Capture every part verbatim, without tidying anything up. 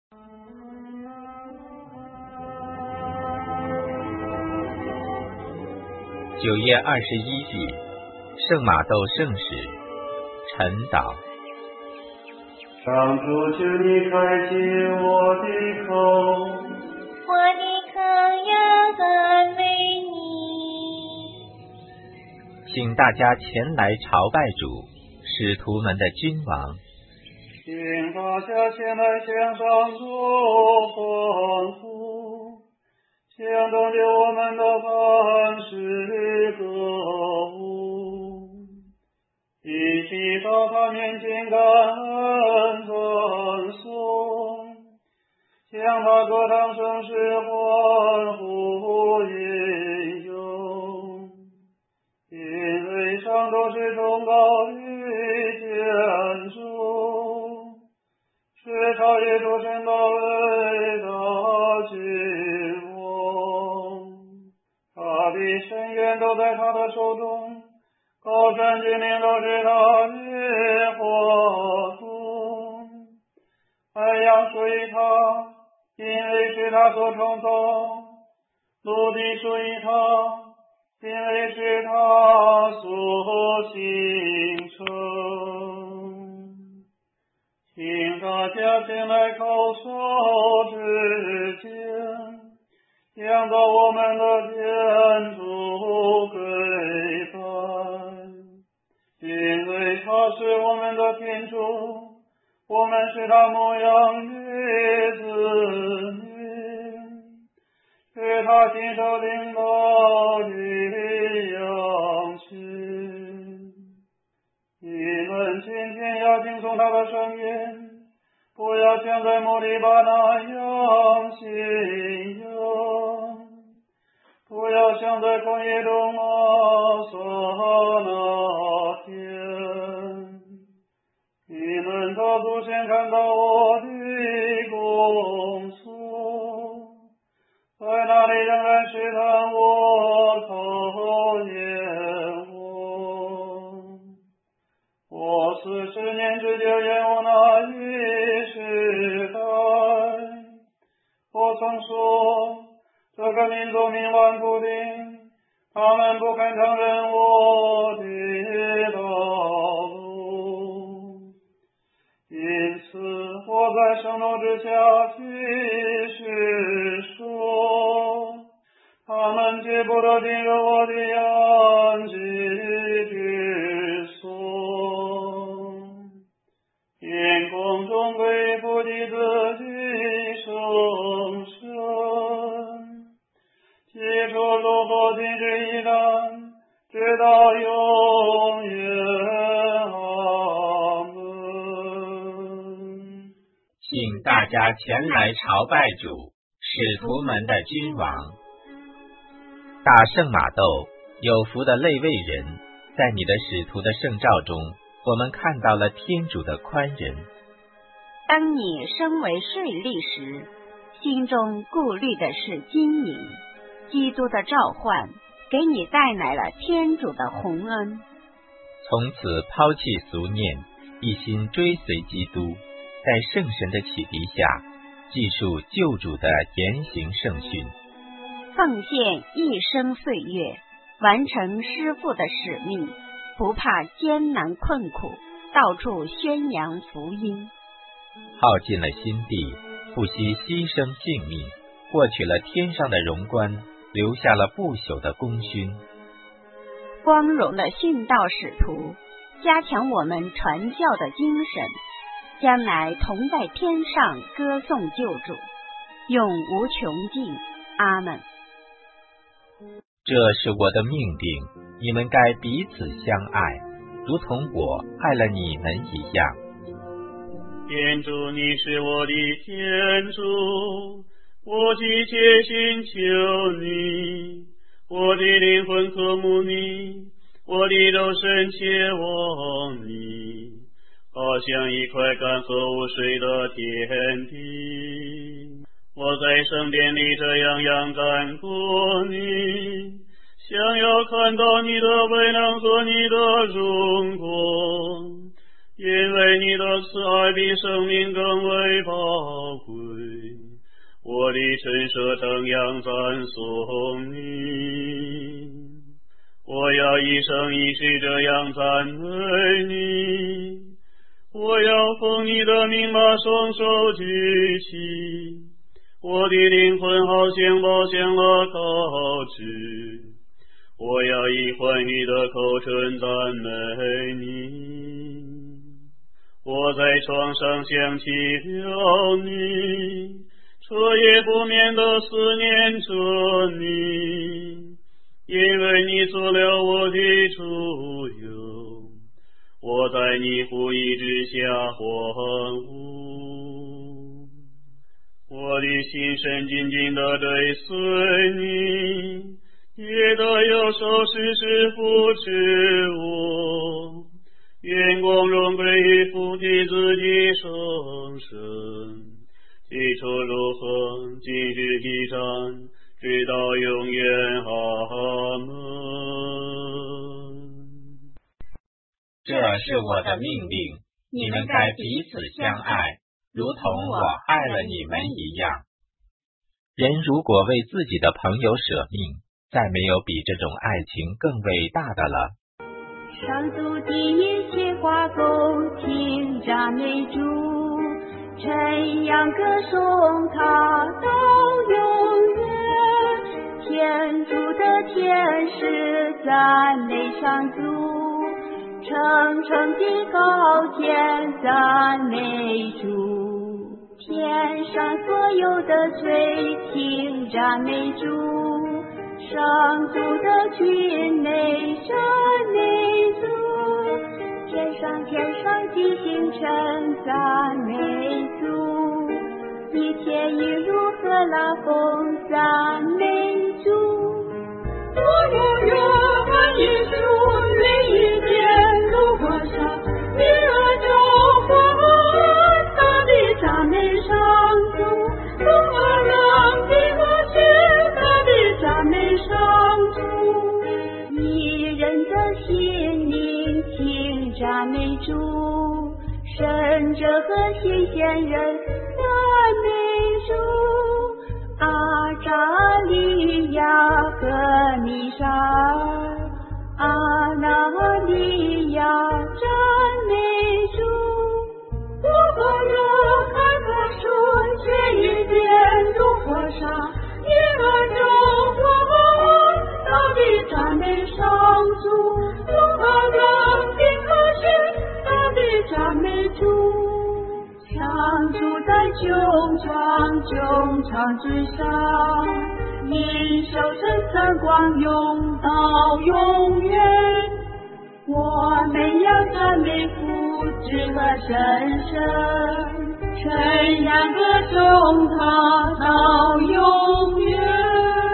九月二十一日，圣马窦圣使晨祷。 上主，求你开启我的口， 我的口要赞美你。 请大家前来朝拜主，使徒们的君王。 请大家前来向上主欢呼，向拯救我们的磐石歌舞，一起到他面前感恩赞颂，向他歌唱声势欢呼吟咏，因为上主是崇高与坚重，是超越诸神的伟大君王，他的深渊都在他的手中，高山峻岭都是他的活动，海洋属于他，因为是他所创造，陆地属于他，因为是他所形成。请大家前来叩首之间，向着我们的天主跪拜，因为他是我们的天主，我们是他牧养的子民，是他亲手领导的羊群。你们今天要听从他的声音，不要像在摩利巴那样信仰，不要像在旷野中玛撒那天。你们的祖先看到我的工作，在那里仍然试探我，考验我。我四十年之久远我那一时代，我曾说这个民族冥顽不灵，他们不肯承认我的道路，因此我在圣怒之下继续说，他们绝不得进入我的安居之所。天空中归附的自己圣神，起初如何今日依然，直到永远。阿门。 请大家前来朝拜主，使徒们的君王。大圣马窦，有福的肋未人，在你的使徒的圣召中，我们看到了天主的宽仁。 当你身为税吏时，心中顾虑的是金银，基督的召唤给你带来了天主的洪恩。 从此抛弃俗念，一心追随基督，在圣神的启迪下，记述救主的言行圣训， 奉献一生岁月，完成师父的使命，不怕艰难困苦，到处宣扬福音， 耗尽了心地，不惜牺牲性命，获取了天上的荣冠，留下了不朽的功勋。 光荣的殉道使徒，加强我们传教的精神，将来同在天上歌颂救主，永无穷尽。阿们。 这是我的命令，你们该彼此相爱，如同我爱了你们一样。 天主，你是我的天主，我急切寻求你，我的灵魂渴慕你，我的肉身切望你，好像一块干涸无水的天地。我在圣殿里这样仰赞过你，想要看到你的威能和你的荣光，因为你的慈爱比生命更为宝贵。 我的陈设正扬赞颂你，我要一生一世这样赞美你，我要奉你的名把双手举起，我的灵魂好像宝向了高枝，我要以欢愉的口唇赞美你，我在床上想起了你，彻夜不眠地思念着你，因为你做了我的主佑，我在你护翼之下欢呼，我的心神紧紧地追随你，也得有手时时扶持我，愿光荣归于父的子的圣神，起初如何，今日必然，直到永远。阿门。 这是我的命令，你们该彼此相爱，如同我爱了你们一样。人如果为自己的朋友舍命，再没有比这种爱情更伟大的了。 上主的一切话恭听赞美主，晨阳歌颂他到永远，天主的天使赞美上主，层层的高天赞美主，天上所有的水听赞美主，上主的群美赞美主，天上天上的星辰赞美主，一天一如何拉风赞美主，我永远爱耶稣，每一天如火烧，你儿就活大地赞美上主，风儿让地和雪大地赞美上主，一人的心灵听赞美主，圣者和新鲜人赞美主，阿扎利亚和弥沙尔，阿那利亚赞美主，我和热开的水，却一点如火烧，一儿就活大地赞美上主，风和让地和雪大地赞美主，上主在穹苍穹苍之上，你手伸长光永到永远，我们要赞美父子和神神，晨阳歌颂他到永远。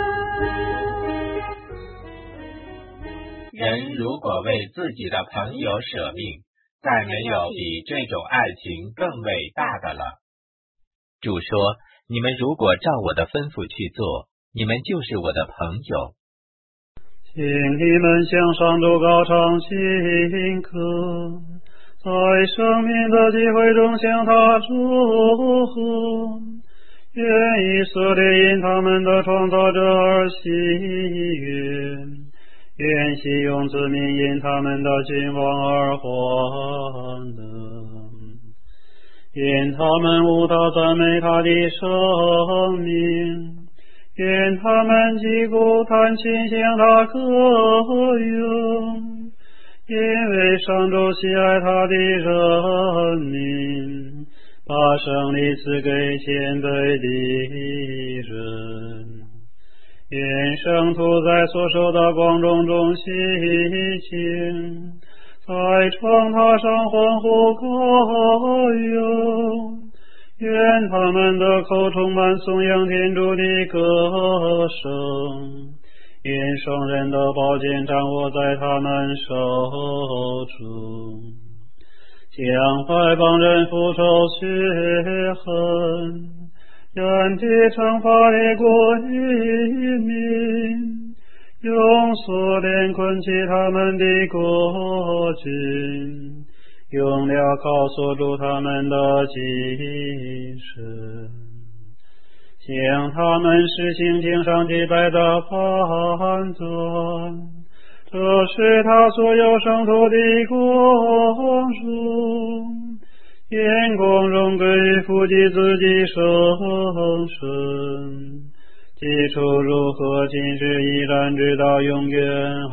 人如果为自己的朋友舍命，再没有比这种爱情更伟大的了。主说，你们如果照我的吩咐去做，你们就是我的朋友。 请你们向上主高唱新歌，在生命的机会中向他祝贺，愿以色列因他们的创造者而喜悦，愿西用子民因他们的君王而欢乐，愿他们无他赞美他的生命，愿他们击鼓弹琴向他歌咏，因为上主喜爱他的人民，把胜利赐给谦卑的人。愿圣徒在所受的光荣中喜庆，在床榻上欢呼高咏，愿他们的口充满颂扬天主的歌声，愿圣人的宝剑掌握在他们手中，将外邦人复仇血恨，愿地惩罚列国移民，用锁链捆起他们的国君，用镣铐锁住他们的精神， 向他们实行经上祭拜的判断，这是他所有圣徒的光荣，愿光荣归父及子及圣神，起初如何，今日依然，直到永远。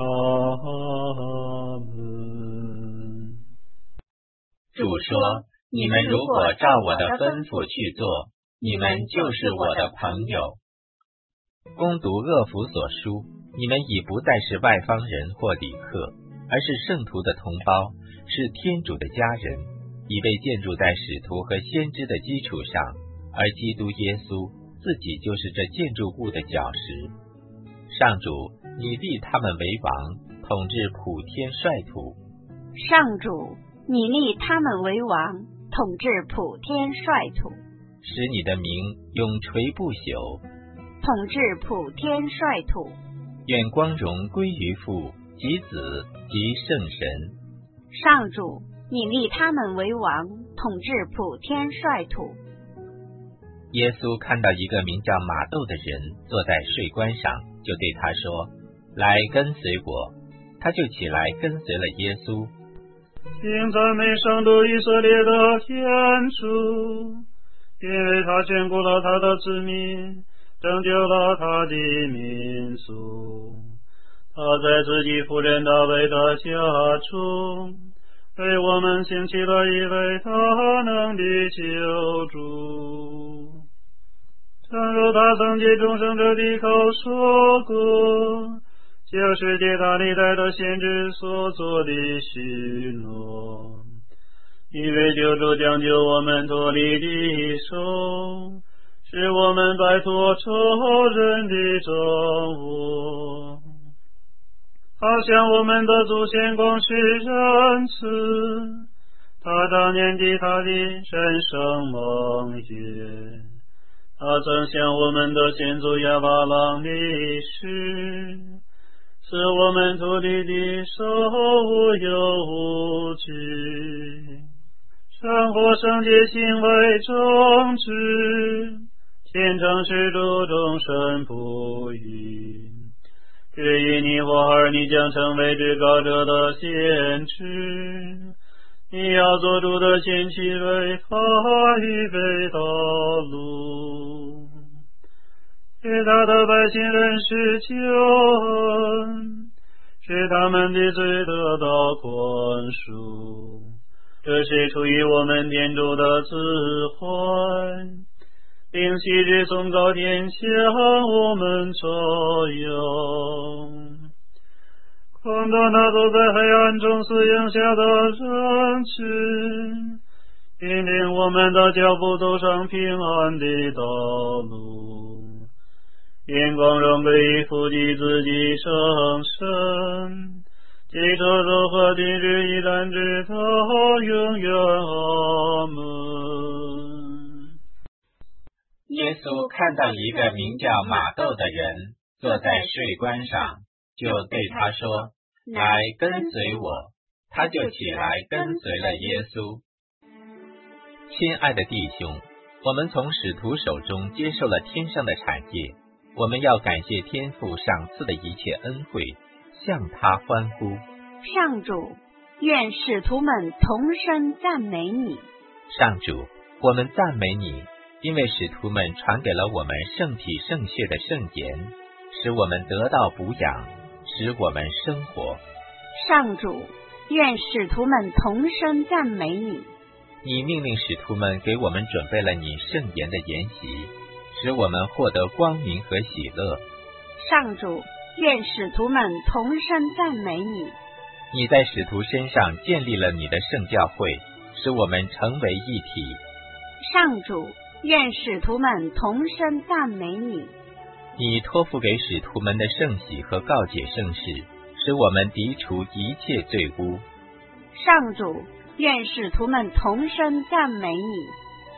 阿门。 主说：你们如果照我的吩咐去做，你们就是我的朋友。攻读厄弗所书，你们已不再是外邦人或旅客，而是圣徒的同胞，是天主的家人，已被建筑在使徒和先知的基础上，而基督耶稣自己就是这建筑物的脚石。上主，你立他们为王，统治普天率土。 上主，你立他们为王，统治普天率土。 使你的名永垂不朽， 统治普天率土。 愿光荣归于父及子及圣神。 上主，你立他们为王，统治普天率土。 耶稣看到一个名叫马窦的人坐在税关上，就对他说：来跟随我。他就起来跟随了耶稣。 请赞美圣徒以色列的天主，因为他眷顾了他的子民，拯救了他的民族。他在自己仆人大卫的家中，为我们兴起了一位大能的救主。正如他曾借众生者的口说过，就是借他历代的先知所做的许诺，因为救主将救我们脱离敌手，使我们摆脱仇人的掌握。他向我们的祖先广施仁慈，他当年的他的神圣盟约，他曾向我们的先祖亚巴郎立誓，使我们脱离敌手无忧无惧，生活圣洁行为正直，虔诚是主众生不渝。至于你我儿，你将成为至高者的先知，你要做主的先驱，为他预备道路，使他的百姓认识救恩，使他们的罪得到宽恕。这是出于我们天主的慈怀，并昔日崇高天向我们照耀。看到那走在黑暗中死荫下的人群，引领我们的脚步走上平安的道路。愿光荣归于父及子及圣神，起初如何，今日依然，直到永远。阿门。 耶稣看到一个名叫马窦的人坐在税关上，就对他说：来跟随我。他就起来跟随了耶稣。亲爱的弟兄，我们从使徒手中接受了天上的产业，我们要感谢天父赏赐的一切恩惠，向他欢呼。 上主，愿使徒们同声赞美你。 上主，我们赞美你，因为使徒们传给了我们圣体圣血的圣言，使我们得到补养，使我们生活。 上主，愿使徒们同声赞美你。 你命令使徒们给我们准备了你圣言的筵席，使我们获得光明和喜乐。 上主，愿使徒们同声赞美你。 你在使徒身上建立了你的圣教会，使我们成为一体。 上主，愿使徒们同声赞美你。 你托付给使徒们的圣喜和告解圣事，使我们涤除一切罪污。 上主，愿使徒们同声赞美你。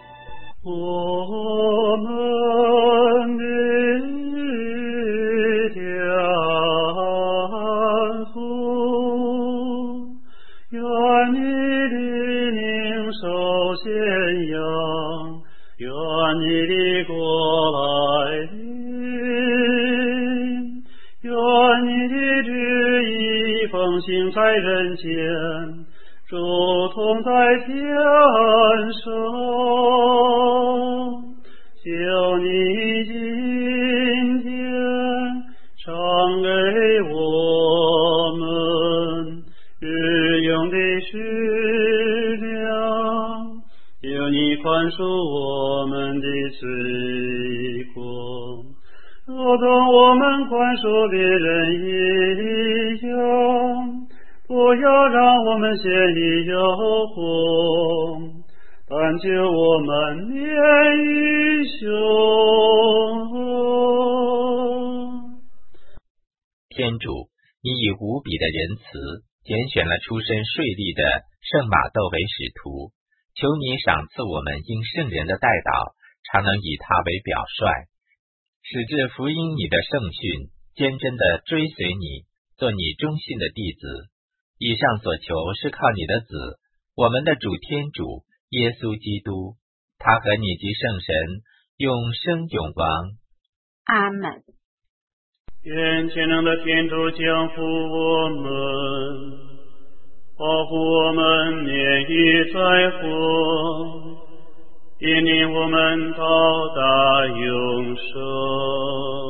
我们的天父，愿你的名受宣扬，愿你的国来人间，主同在天上。求你今天常给我们日用的食粮，求你宽恕我们的罪过，如同我们宽恕别人一样，不要让我们陷于诱惑，但救我们免于凶恶。 天主，你以无比的仁慈拣选了出身顺利的圣马窦为使徒，求你赏赐我们因圣人的代祷，常能以他为表率，使至福音你的圣训，坚贞地追随你，做你忠信的弟子。以上所求是靠你的子，我们的主天主耶稣基督，他和你及圣神永生永王。 阿门。 愿全能的天主降福我们，保护我们免于灾祸，引领我们到达永生。